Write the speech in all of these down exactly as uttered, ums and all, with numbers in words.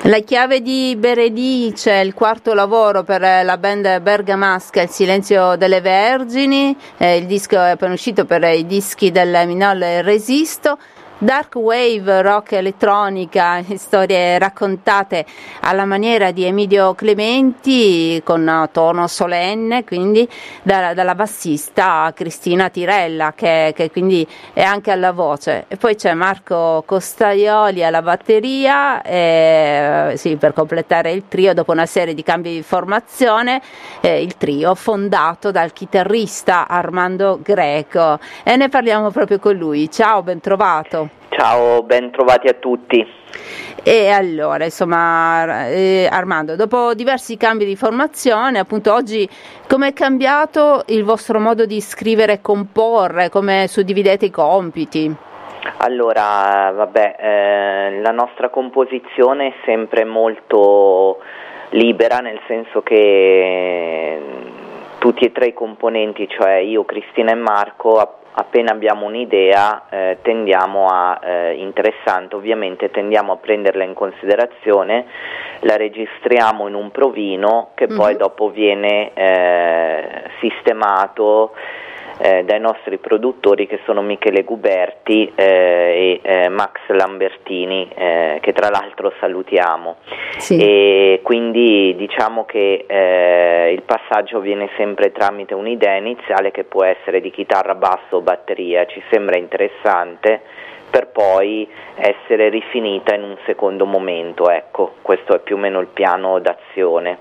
La chiave di Berenice, il quarto lavoro per la band bergamasca Il silenzio delle vergini, eh, il disco è appena uscito per i dischi del Minol Resisto. Dark wave, rock elettronica, storie raccontate alla maniera di Emilio Clementi con tono solenne, quindi da, dalla bassista Cristina Tirella che, che quindi è anche alla voce, e poi c'è Marco Costaioli alla batteria, e, sì, per completare il trio dopo una serie di cambi di formazione, eh, il trio fondato dal chitarrista Armando Greco, e ne parliamo proprio con lui. Ciao, ben trovato. Ciao, ben trovati a tutti. E allora, insomma, eh, Armando, dopo diversi cambi di formazione, appunto oggi come è cambiato il vostro modo di scrivere e comporre, come suddividete i compiti? Allora, vabbè, eh, la nostra composizione è sempre molto libera, nel senso che tutti e tre i componenti, cioè io, Cristina e Marco, appena abbiamo un'idea eh, tendiamo a, eh, interessante ovviamente, tendiamo a prenderla in considerazione, la registriamo in un provino che mm-hmm. poi dopo viene eh, sistemato eh, dai nostri produttori, che sono Michele Guberti eh, e eh, Max Lambertini, eh, che tra l'altro salutiamo. Sì. E quindi diciamo che eh, il passaggio avviene sempre tramite un'idea iniziale che può essere di chitarra, basso o batteria, ci sembra interessante, per poi essere rifinita in un secondo momento, ecco, questo è più o meno il piano d'azione.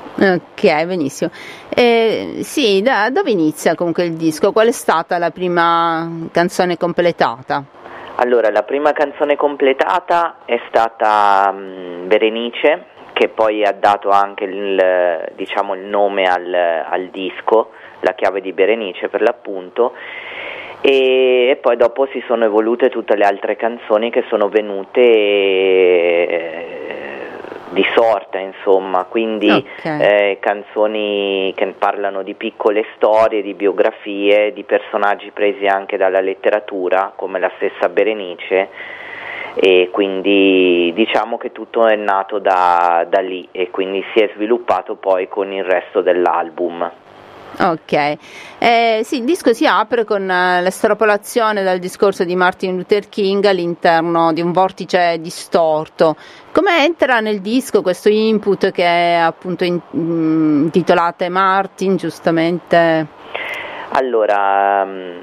Ok, benissimo. Eh, sì, da dove inizia comunque il disco? Qual è stata la prima canzone completata? Allora, la prima canzone completata è stata um, Berenice, che poi ha dato anche il, diciamo, il nome al, al disco, La chiave di Berenice per l'appunto, e, e poi dopo si sono evolute tutte le altre canzoni che sono venute eh, di sorta, insomma, quindi okay. eh, canzoni che parlano di piccole storie, di biografie, di personaggi presi anche dalla letteratura, come la stessa Berenice, e quindi diciamo che tutto è nato da, da lì, e quindi si è sviluppato poi con il resto dell'album. Ok, eh, sì, il disco si apre con eh, l'estrapolazione dal discorso di Martin Luther King all'interno di un vortice distorto. Come entra nel disco questo input che è appunto in, mh, intitolate Martin, giustamente? Allora,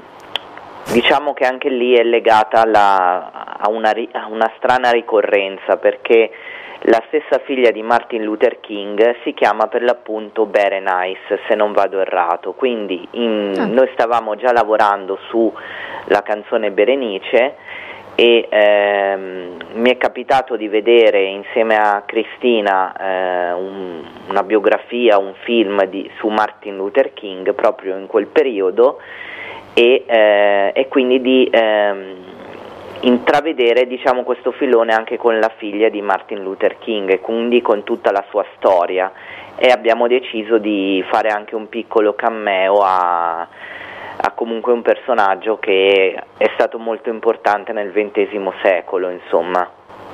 diciamo che anche lì è legata alla, a, una, a una strana ricorrenza, perché la stessa figlia di Martin Luther King si chiama per l'appunto Berenice, se non vado errato, quindi in, ah. noi stavamo già lavorando sulla canzone Berenice e ehm, mi è capitato di vedere insieme a Cristina eh, un, una biografia, un film di, su Martin Luther King proprio in quel periodo, e, eh, e quindi di ehm, intravedere, diciamo, questo filone anche con la figlia di Martin Luther King e quindi con tutta la sua storia, e abbiamo deciso di fare anche un piccolo cameo a, a comunque un personaggio che è stato molto importante nel ventesimo secolo, insomma.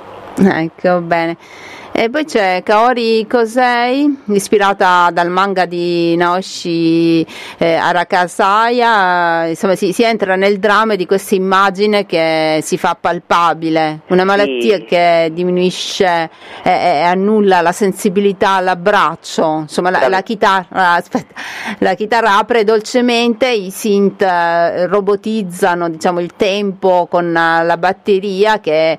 Ecco, bene. E poi c'è Kaori Kosei, ispirata dal manga di Naoshi eh, Arakasaya. Insomma, si, si entra nel dramma di questa immagine che si fa palpabile, una malattia sì. che diminuisce e, e annulla la sensibilità all'abbraccio. Insomma, la, la chitarra, aspetta, la chitarra apre dolcemente, i synth robotizzano, diciamo, il tempo con la batteria che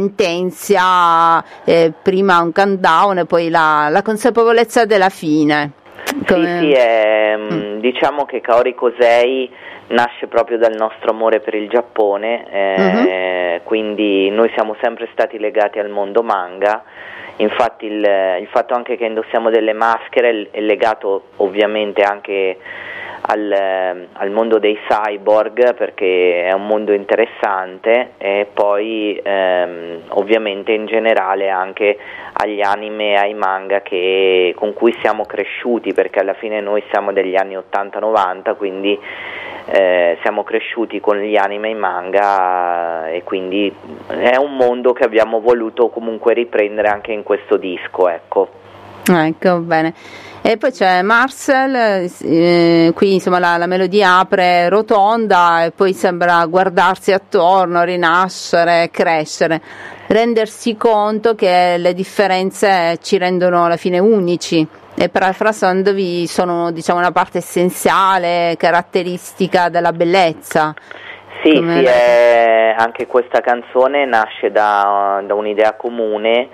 sentenzia eh, prima un countdown e poi la, la consapevolezza della fine. Come... Sì, sì, è, mm. diciamo che Kaori Kosei nasce proprio dal nostro amore per il Giappone, eh, mm-hmm. quindi noi siamo sempre stati legati al mondo manga, infatti il, il fatto anche che indossiamo delle maschere è legato ovviamente anche al, al mondo dei cyborg, perché è un mondo interessante, e poi ehm, ovviamente in generale anche agli anime e ai manga che, con cui siamo cresciuti, perché alla fine noi siamo degli anni ottanta novanta, quindi eh, siamo cresciuti con gli anime e i manga, e quindi è un mondo che abbiamo voluto comunque riprendere anche in questo disco, ecco. Ecco, bene. E poi c'è Marcel, eh, qui insomma la, la melodia apre rotonda e poi sembra guardarsi attorno, rinascere, crescere, rendersi conto che le differenze ci rendono alla fine unici, e parafrasandovi sono, diciamo, una parte essenziale, caratteristica della bellezza. Sì, sì, è, anche questa canzone nasce da, da un'idea comune,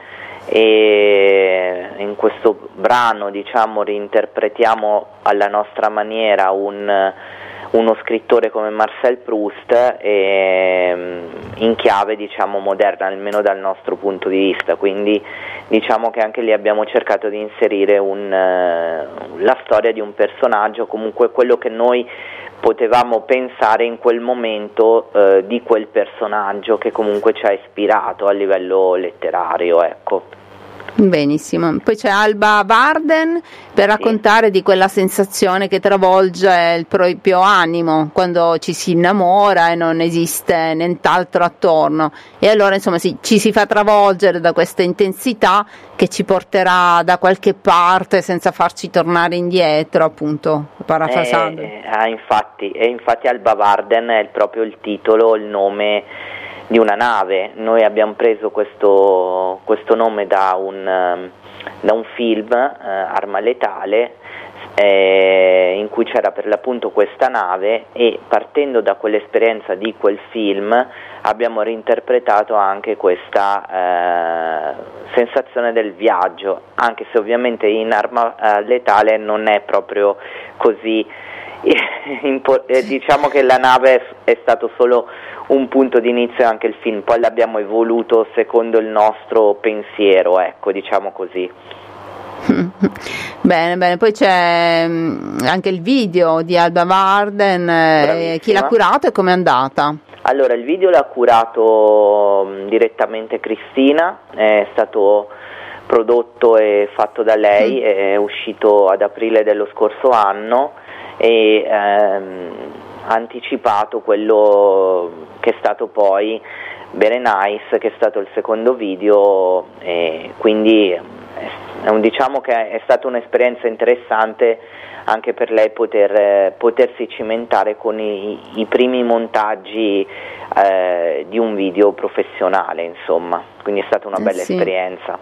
e in questo brano, diciamo, reinterpretiamo alla nostra maniera un, uno scrittore come Marcel Proust, e, in chiave, diciamo, moderna, almeno dal nostro punto di vista, quindi diciamo che anche lì abbiamo cercato di inserire un, la storia di un personaggio, comunque quello che noi potevamo pensare in quel momento eh, di quel personaggio che comunque ci ha ispirato a livello letterario, ecco. Benissimo, poi c'è Alba Varden per raccontare sì. di quella sensazione che travolge il proprio animo quando ci si innamora e non esiste nient'altro attorno, e allora insomma sì, ci si fa travolgere da questa intensità che ci porterà da qualche parte senza farci tornare indietro, appunto, parafrasando. Eh, eh, infatti, e infatti Alba Varden è proprio il titolo, il nome di una nave. Noi abbiamo preso questo, questo nome da un, da un film, eh, Arma Letale, eh, in cui c'era per l'appunto questa nave, e partendo da quell'esperienza di quel film abbiamo reinterpretato anche questa eh, sensazione del viaggio, anche se ovviamente in Arma eh, Letale non è proprio così. Diciamo che la nave è stato solo un punto di inizio, anche il film poi l'abbiamo evoluto secondo il nostro pensiero, ecco, diciamo così. Bene, bene, poi c'è anche il video di Alba Varden, eh, chi l'ha curato e com'è andata? Allora, il video l'ha curato mh, direttamente Cristina, è stato prodotto e fatto da lei, mm. è uscito ad aprile dello scorso anno, e ehm, ha anticipato quello che è stato poi Very Nice, che è stato il secondo video, e quindi è un, diciamo che è stata un'esperienza interessante anche per lei poter potersi cimentare con i, i primi montaggi eh, di un video professionale, insomma, quindi è stata una bella eh sì. esperienza.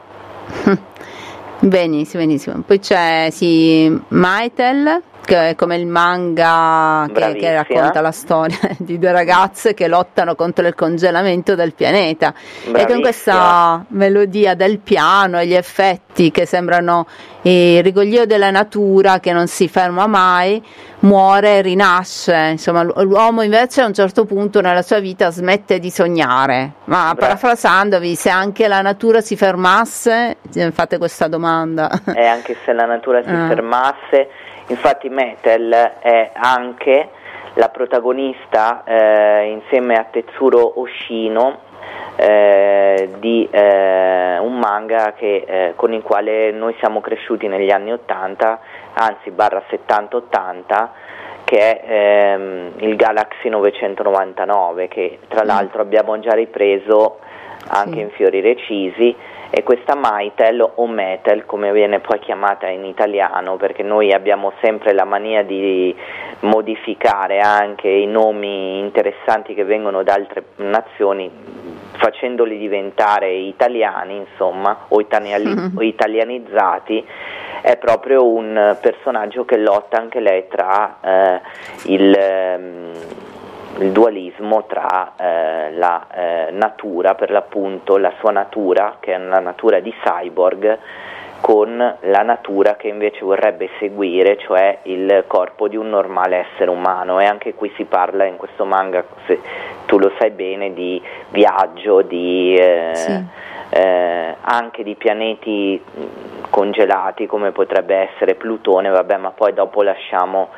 Benissimo, benissimo. Poi c'è sì, Maitel, che è come il manga che, che racconta la storia di due ragazze che lottano contro il congelamento del pianeta. Bravissima. E con questa melodia del piano e gli effetti che sembrano il rigoglio della natura che non si ferma mai, muore e rinasce. Insomma, l'uomo invece a un certo punto nella sua vita smette di sognare. Ma Bra- parafrasandovi, se anche la natura si fermasse, fate questa domanda. E anche se la natura si ah. fermasse, infatti Metal è anche la protagonista eh, insieme a Tetsuro Oshino eh, di eh, un manga che, eh, con il quale noi siamo cresciuti negli anni ottanta, anzi barra settanta ottanta, che è ehm, il Galaxy novecentonovantanove, che tra l'altro abbiamo già ripreso anche sì. in Fiori Recisi. E questa Maitel o Metal, come viene poi chiamata in italiano, perché noi abbiamo sempre la mania di modificare anche i nomi interessanti che vengono da altre nazioni, facendoli diventare italiani, insomma, o, italiani- mm-hmm. o italianizzati, è proprio un personaggio che lotta anche lei tra eh, il... Um, il dualismo tra eh, la eh, natura, per l'appunto la sua natura, che è la natura di cyborg, con la natura che invece vorrebbe seguire, cioè il corpo di un normale essere umano. E anche qui si parla in questo manga, se tu lo sai bene, di viaggio, di eh, sì. eh, anche di pianeti congelati come potrebbe essere Plutone, vabbè, ma poi dopo lasciamo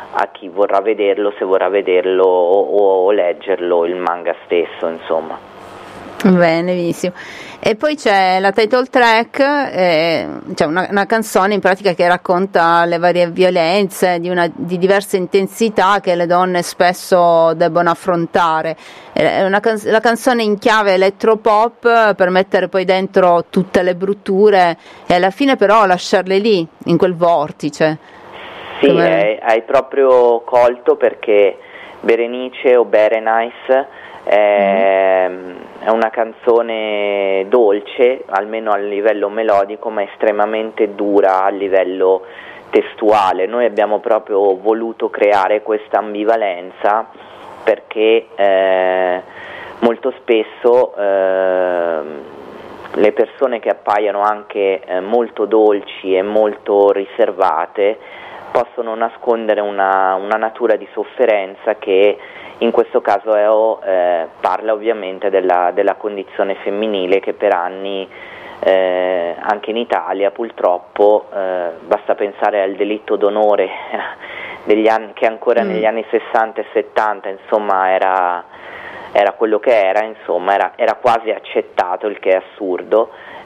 a chi vorrà vederlo, se vorrà vederlo o, o leggerlo, il manga stesso, insomma. Bene, benissimo. E poi c'è la title track, eh, cioè una, una canzone in pratica che racconta le varie violenze di, una, di diverse intensità che le donne spesso debbono affrontare. È una can- la canzone in chiave elettropop per mettere poi dentro tutte le brutture e alla fine però lasciarle lì, in quel vortice. Sì, Come... hai, hai proprio colto, perché Berenice o Berenice è, mm. è una canzone dolce, almeno a livello melodico, ma estremamente dura a livello testuale. Noi abbiamo proprio voluto creare questa ambivalenza perché eh, molto spesso eh, le persone che appaiono anche eh, molto dolci e molto riservate possono nascondere una, una natura di sofferenza che in questo caso eh, parla ovviamente della, della condizione femminile, che per anni eh, anche in Italia purtroppo, eh, basta pensare al delitto d'onore degli anni, che ancora mm. negli anni sessanta e settanta insomma era, era quello che era, insomma era, era quasi accettato, il che è assurdo.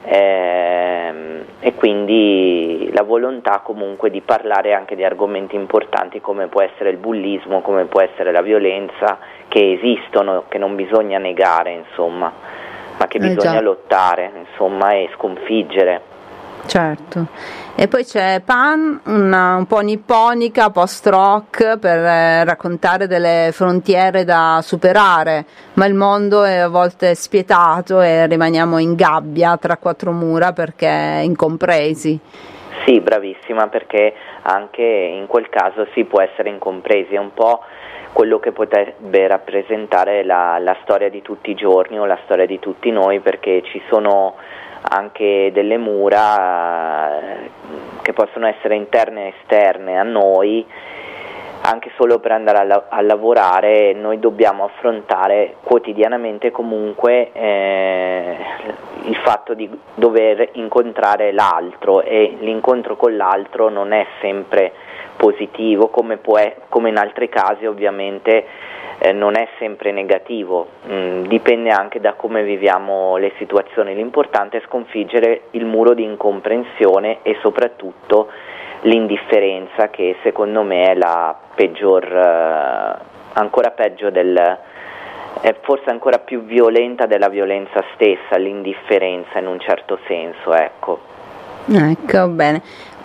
Eh, e quindi la volontà comunque di parlare anche di argomenti importanti come può essere il bullismo, come può essere la violenza, che esistono, che non bisogna negare, insomma, ma che eh bisogna già. lottare, insomma, e sconfiggere. Certo. E poi c'è Pan, una, un po' nipponica, post-rock, per eh, raccontare delle frontiere da superare, ma il mondo è a volte spietato e rimaniamo in gabbia tra quattro mura perché incompresi. Sì, bravissima, perché anche in quel caso si può essere incompresi, è un po' quello che potrebbe rappresentare la, la storia di tutti i giorni o la storia di tutti noi, perché ci sono anche delle mura eh, che possono essere interne e esterne a noi. Anche solo per andare a, la- a lavorare noi dobbiamo affrontare quotidianamente comunque eh, il fatto di dover incontrare l'altro, e l'incontro con l'altro non è sempre positivo, come, può è, come in altri casi ovviamente eh, non è sempre negativo, mm, dipende anche da come viviamo le situazioni. L'importante è sconfiggere il muro di incomprensione e soprattutto l'indifferenza, che secondo me è la peggior, eh, ancora peggio del, è forse ancora più violenta della violenza stessa, l'indifferenza in un certo senso, ecco. Ecco, bene.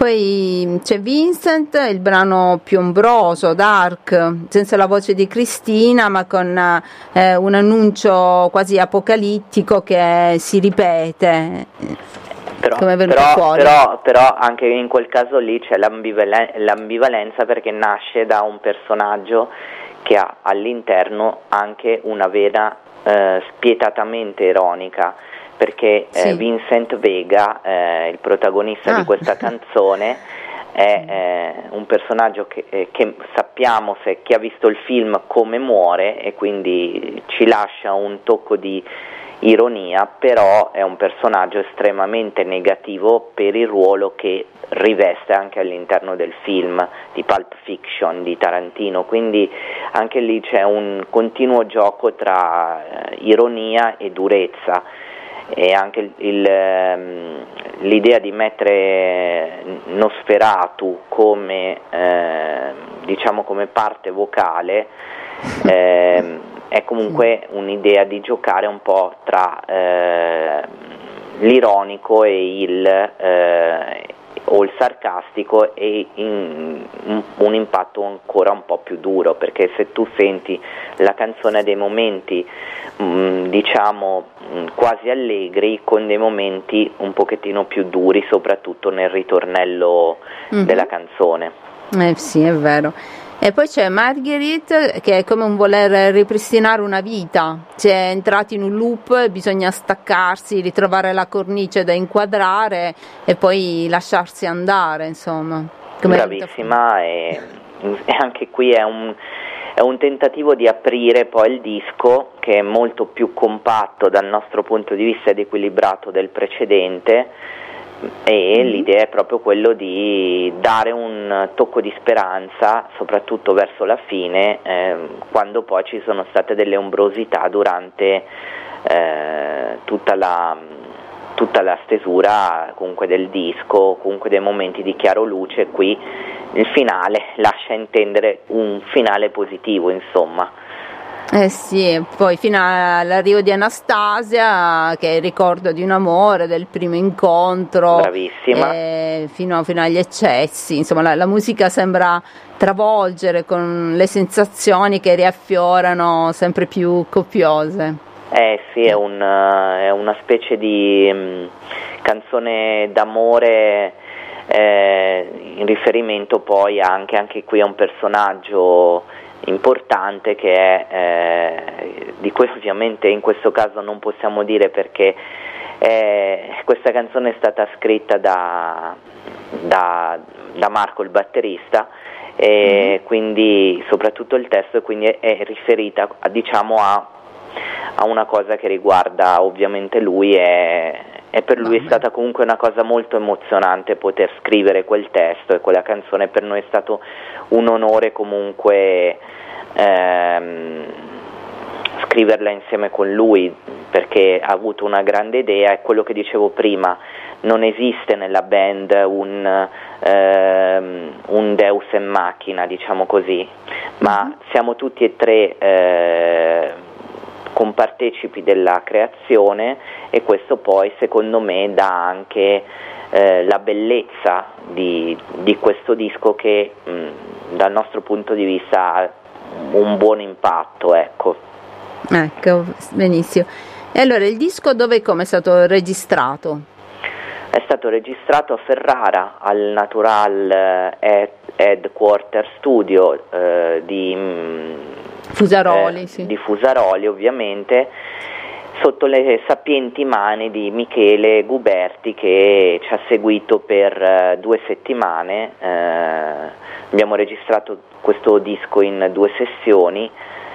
Poi c'è Vincent, il brano più ombroso, dark, senza la voce di Cristina, ma con eh, un annuncio quasi apocalittico che si ripete. Però, Come è venuto però, fuori. però, però anche in quel caso lì c'è l'ambivalen- l'ambivalenza, perché nasce da un personaggio che ha all'interno anche una vena eh, spietatamente ironica, perché Sì. eh, Vincent Vega, eh, il protagonista Ah. di questa canzone, è eh, un personaggio che, eh, che sappiamo, se chi ha visto il film, come muore, e quindi ci lascia un tocco di ironia, però è un personaggio estremamente negativo per il ruolo che riveste anche all'interno del film di Pulp Fiction di Tarantino, quindi anche lì c'è un continuo gioco tra eh, ironia e durezza, e anche il, il, ehm, l'idea di mettere Nosferatu come eh, diciamo come parte vocale eh, è comunque un'idea di giocare un po' tra eh, l'ironico e il eh, o il sarcastico, e in, un, un impatto ancora un po' più duro, perché se tu senti la canzone ha dei momenti mh, diciamo mh, quasi allegri, con dei momenti un pochettino più duri, soprattutto nel ritornello mm-hmm. della canzone. Eh sì, è vero. E poi c'è Marguerite, che è come un voler ripristinare una vita, c'è entrati in un loop, bisogna staccarsi, ritrovare la cornice da inquadrare e poi lasciarsi andare, insomma. Come bravissima, e, e anche qui è un, è un tentativo di aprire poi il disco, che è molto più compatto dal nostro punto di vista ed equilibrato del precedente, e mm-hmm. l'idea è proprio quello di dare un tocco di speranza, soprattutto verso la fine, eh, quando poi ci sono state delle ombrosità durante eh, tutta la tutta la stesura comunque del disco, comunque dei momenti di chiaro luce. Qui il finale lascia intendere un finale positivo, insomma. Eh sì, poi fino all'arrivo di Anastasia, che è il ricordo di un amore, del primo incontro, bravissima, eh, fino, fino agli eccessi, insomma la, la musica sembra travolgere con le sensazioni che riaffiorano sempre più copiose. Eh sì, è, un, è una specie di um, canzone d'amore eh, in riferimento poi anche, anche qui a un personaggio importante che è, eh, di cui ovviamente in questo caso non possiamo dire perché eh, questa canzone è stata scritta da, da, da Marco il batterista e mm-hmm. quindi soprattutto il testo e quindi è, è riferita a, diciamo a, a una cosa che riguarda ovviamente lui e, e per lui è stata comunque una cosa molto emozionante poter scrivere quel testo e quella canzone. Per noi è stato un onore comunque ehm, scriverla insieme con lui, perché ha avuto una grande idea. È quello che dicevo prima, non esiste nella band un, ehm, un deus en machina, diciamo così, ma mm-hmm. siamo tutti e tre eh, compartecipi della creazione e questo poi secondo me dà anche eh, la bellezza di, di questo disco che mh, dal nostro punto di vista ha un buon impatto, ecco. Ecco, benissimo. E allora il disco dove e come è stato registrato? È stato registrato a Ferrara al Natural Headquarter Studio eh, di Fusaroli, eh, sì. di Fusaroli ovviamente, sotto le sapienti mani di Michele Guberti che ci ha seguito per eh, due settimane. Eh, abbiamo registrato questo disco in due sessioni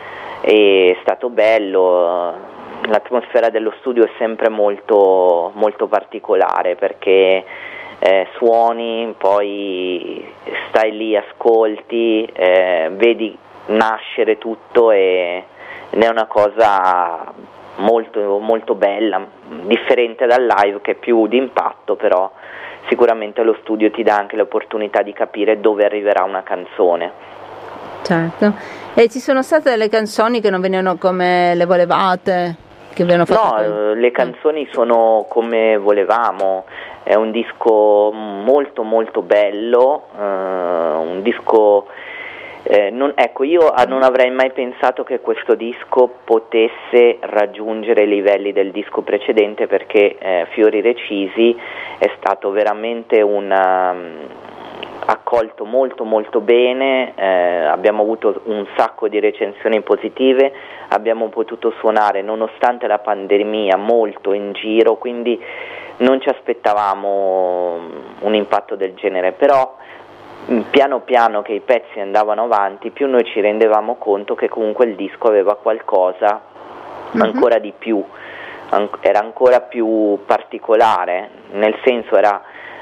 e è stato bello. L'atmosfera dello studio è sempre molto, molto particolare perché eh, suoni, poi stai lì, ascolti, eh, vedi nascere tutto e, ed è una cosa molto, molto bella, differente dal live che è più di impatto, però sicuramente lo studio ti dà anche l'opportunità di capire dove arriverà una canzone. Certo. E ci sono state delle canzoni che non venivano come le volevate? Che vi hanno fatto no, poi? Le canzoni sono come volevamo, è un disco molto molto bello, uh, un disco eh, non, ecco, io non avrei mai pensato che questo disco potesse raggiungere i livelli del disco precedente perché eh, Fiori Recisi è stato veramente un um, accolto molto molto bene, eh, abbiamo avuto un sacco di recensioni positive, abbiamo potuto suonare nonostante la pandemia molto in giro, quindi non ci aspettavamo un impatto del genere, però piano piano che i pezzi andavano avanti più noi ci rendevamo conto che comunque il disco aveva qualcosa ancora mm-hmm. di più, an- era ancora più particolare, nel senso era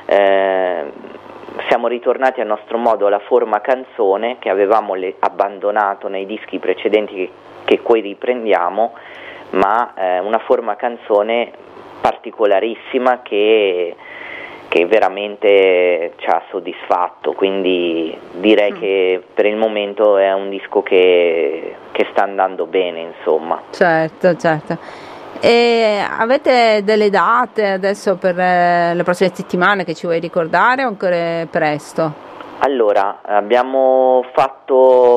eh, siamo ritornati a nostro modo alla forma canzone che avevamo le, abbandonato nei dischi precedenti che, che poi riprendiamo, ma eh, una forma canzone particolarissima che, che veramente ci ha soddisfatto, quindi direi mm. che per il momento è un disco che, che sta andando bene, insomma. Certo, certo. E avete delle date adesso per le prossime settimane che ci vuoi ricordare o ancora è presto? Allora, abbiamo fatto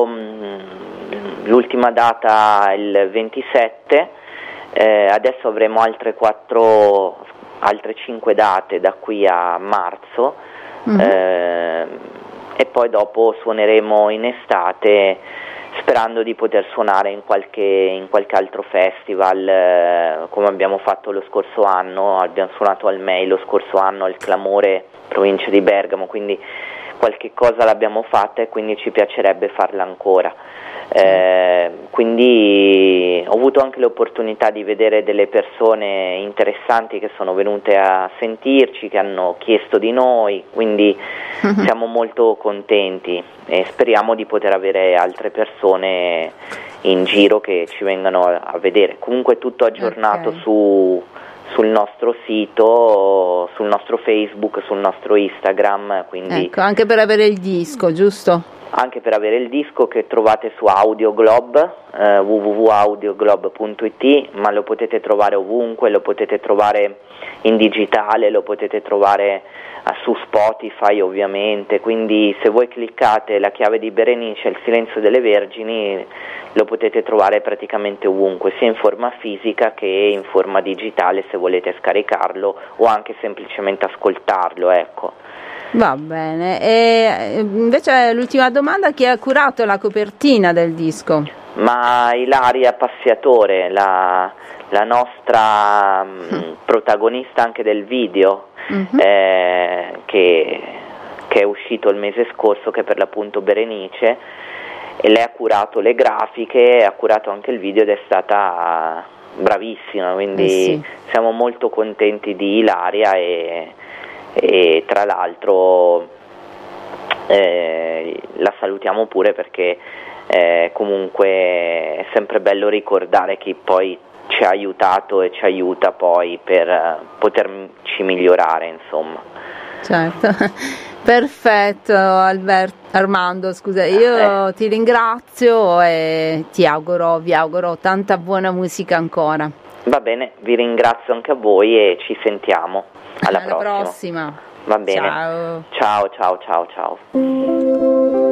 mh, l'ultima data il ventisette, eh, adesso avremo altre quattro, altre cinque date da qui a marzo, mm-hmm. eh, e poi dopo suoneremo in estate, sperando di poter suonare in qualche, in qualche altro festival, eh, come abbiamo fatto lo scorso anno, abbiamo suonato al M E I lo scorso anno al Clamore, provincia di Bergamo, quindi qualche cosa l'abbiamo fatta e quindi ci piacerebbe farla ancora. Eh, quindi ho avuto anche l'opportunità di vedere delle persone interessanti che sono venute a sentirci, che hanno chiesto di noi, quindi siamo molto contenti e speriamo di poter avere altre persone in giro che ci vengano a, a vedere. Comunque tutto aggiornato Okay. su, sul nostro sito, sul nostro Facebook, sul nostro Instagram, quindi Ecco, anche per avere il disco, giusto? anche per avere il disco che trovate su Audioglobe, eh, w w w punto audioglobe punto i t, ma lo potete trovare ovunque, lo potete trovare in digitale, lo potete trovare eh, su Spotify ovviamente, quindi se voi cliccate La chiave di Berenice, Il silenzio delle vergini, lo potete trovare praticamente ovunque, sia in forma fisica che in forma digitale se volete scaricarlo o anche semplicemente ascoltarlo, ecco. Va bene. E invece l'ultima domanda: chi ha curato la copertina del disco? Ma Ilaria Passiatore, la, la nostra mh, protagonista anche del video, Mhm. eh, che, che è uscito il mese scorso, che è per l'appunto Berenice, e lei ha curato le grafiche, ha curato anche il video ed è stata bravissima, quindi Eh sì. siamo molto contenti di Ilaria e, e tra l'altro eh, la salutiamo pure perché eh, comunque è sempre bello ricordare chi poi ci ha aiutato e ci aiuta poi per eh, poterci migliorare, insomma. Certo. Perfetto, Albert, Armando, scusa, io Eh. ti ringrazio e ti auguro, vi auguro tanta buona musica ancora. Va bene, vi ringrazio anche a voi e ci sentiamo. Alla, Alla prossima. prossima. Va bene. Ciao. Ciao, ciao, ciao, ciao.